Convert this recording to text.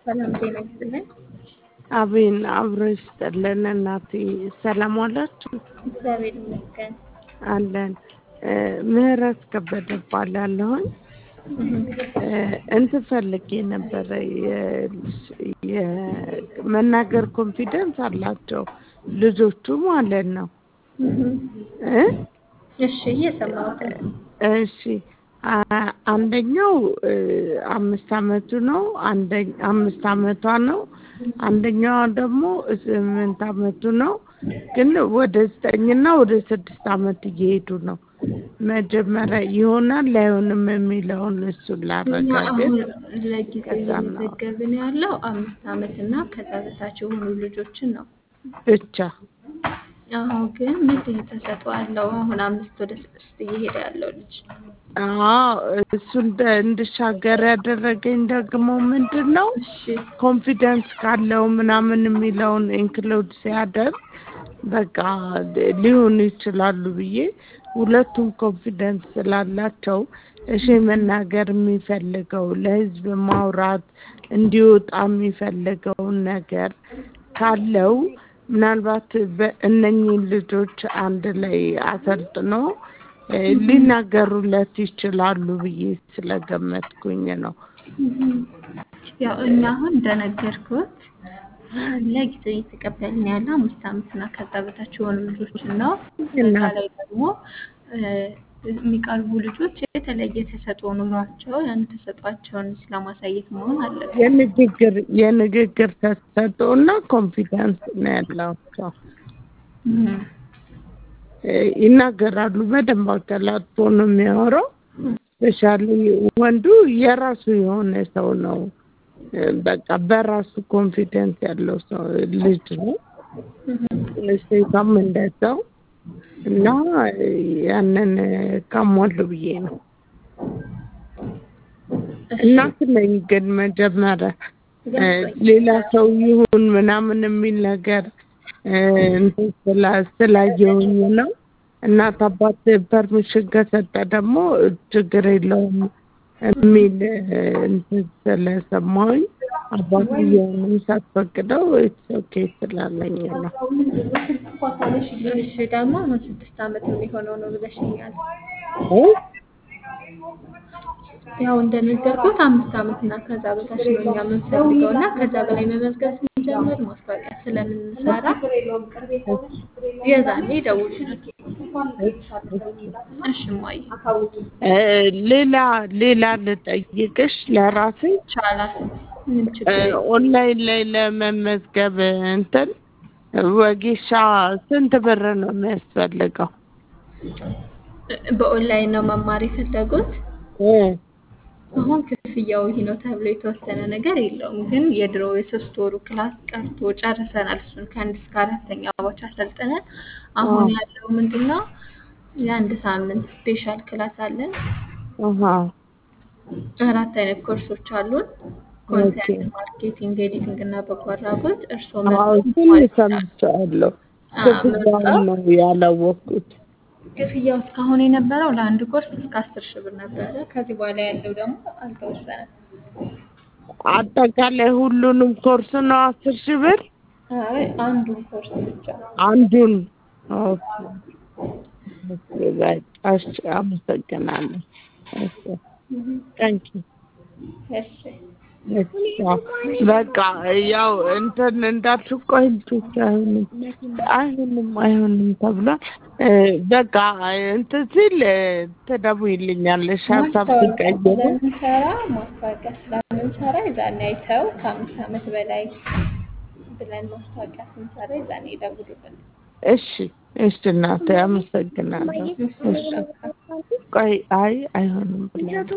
ሰላም ጤና ይስጥልኝ። አቤን አብረሽ ጠለን እናቴ ሰላም ዋላችሁ? እግዚአብሔር ይመስገን። አለን። ምህረት ከበደ እባላለሁኝ። እንትን ፈልጌ ነበረ የመናገር ኮንፊደንስ አላቸው ልጆቹ ማለት ነው። እሺ እየሰማሁት ነው። እሺ አንደኛው 5 አመቱ ነው። 5 አመቷ ነው። አንደኛዋ ደግሞ 8 አመቱ ነው። ግን ወደ 9 እና ወደ 6 አመት እየሄዱ ነው። መጀመሪያ ይሆናል ላይሆንም የሚለውን እሱን ላረጋግጥ ለጊዜው እየመዘገብን ያለው 5 አመት እና ከዛ በታች የሆኑ ልጆችን ነው ብቻ። አዎ ግን ምን ተሰጥቷለው? አሁን 5 ወደ 6 እየሄደ ያለው ልጅ እሱ እንድሻገር ያደረገኝ ደግሞ ምንድነው ኮንፊደንስ ካለው ምናምን የሚለውን ኢንክሉድ ሲያደርግ በቃ ሊሆን ይችላሉ ብዬ ሁለቱም ኮንፊደንስ ስላላቸው እሺ መናገር የሚፈልገው ለህዝብ ማውራት እንዲወጣ የሚፈልገው ነገር ካለው ምናልባት በእነኚህ ልጆች አንድ ላይ አሰልጥኖ ሊናገሩለት ይችላሉ ብዬ ስለገመትኩኝ ነው። ያው እኛ አሁን እንደነገርኩት ለጊዜው እየተቀበልን ያለው 5 አመት እና ከዛ በታች የሆኑ ልጆችን ነው። እና ላይ ደግሞ የሚቀርቡ ልጆች የተለየ ተሰጥኦ ኖሯቸው ያን ተሰጥኦአቸውን ለማሳየት መሆን አለበት። የንግግር ተሰጥኦና ኮንፊደንስ ነው ያላቸው። ይናገራሉ በደንብ አቀላጥፎ ነው የሚያወራው። ስፔሻሊ ወንዱ የራሱ የሆነ ሰው ነው። በቃ በራሱ ኮንፊደንስ ያለው ሰው ልጅ ነው። ሴቷም እንደዛው እና ያንን ካሟሉ ብዬ ነው። እናት ነኝ ግን መጀመሪያ ሌላ ሰው ይሁን ምናምን የሚል ነገር እንትን ስላየሁኝ ነው። እናት አባት ፐርሚሽን ከሰጠ ደግሞ ችግር የለውም የሚል እንትን ስለሰማሁኝ አባትየውንም ሳትፈቅደው ኦኬ ስላለኝ ነው። እሺ ደግሞ 6 አመት የሚሆነው ነው ብለሽኛል። ያው እንደነገርኩት 5 አመት እና ከዛ በታች ነው እኛ የምንፈልገው እና ከዛ በላይ መመዝገብ ስንጀምር ማስታወቂያ ስለምንሰራ የዛኔ ደውልልን። እሺ ማይ ሌላ ልጠይቅሽ ለራሴ ይቻላል። ኦንላይን ላይ ለመመዝገብ እንትን ወጌሻ ስንት ብር ነው የሚያስፈልገው? በኦንላይን ነው መማር የፈለጉት? አሁን ክፍያው ይሄ ነው ተብሎ የተወሰነ ነገር የለውም። ግን የድሮ የ3 ወሩ ክላስ ቀርቶ ጨርሰናል። እሱን ከ1 እስከ 4ኛ ባች አሰልጥነን አሁን ያለው ምንድነው የ1 ሳምንት ስፔሻል ክላስ አለን። 4 አይነት ኮርሶች አሉን። ኮንቴንት ማርኬቲንግ፣ ኤዲቲንግ እና በጎ አድራጎት። እርስዎ ሰምቻለሁ። ክፍያውን ነው ያላወቅኩት። ክፍያው እስካሁን የነበረው ለአንድ ኮርስ እስከ 10,000 ብር ነበረ። ከዚህ በኋላ ያለው ደግሞ አልተወሰነም። አጠቃላይ ሁሉንም ኮርስ ነው 10,000 ብር? አይ አንዱን ኮርስ ብቻ። አንዱን እሺ አመሰግናለሁ። ታንኪ በቃ ያው እንትን እንዳትቆይ አይሆንም ተብሏል። በቃ እንትን ሲል ትደውይልኛለሽ ሀሳብ ሲቀየር። ስለምንሰራ ማስታወቂያ ስለምንሰራ የዛኔ አይተው ከ5 አመት በላይ ብለን ማስታወቂያ ስንሰራ የዛኔ ይደውሉልን። እሺ እናቴ አመሰግናለሁ። ቆይ አይሆንም ብለህ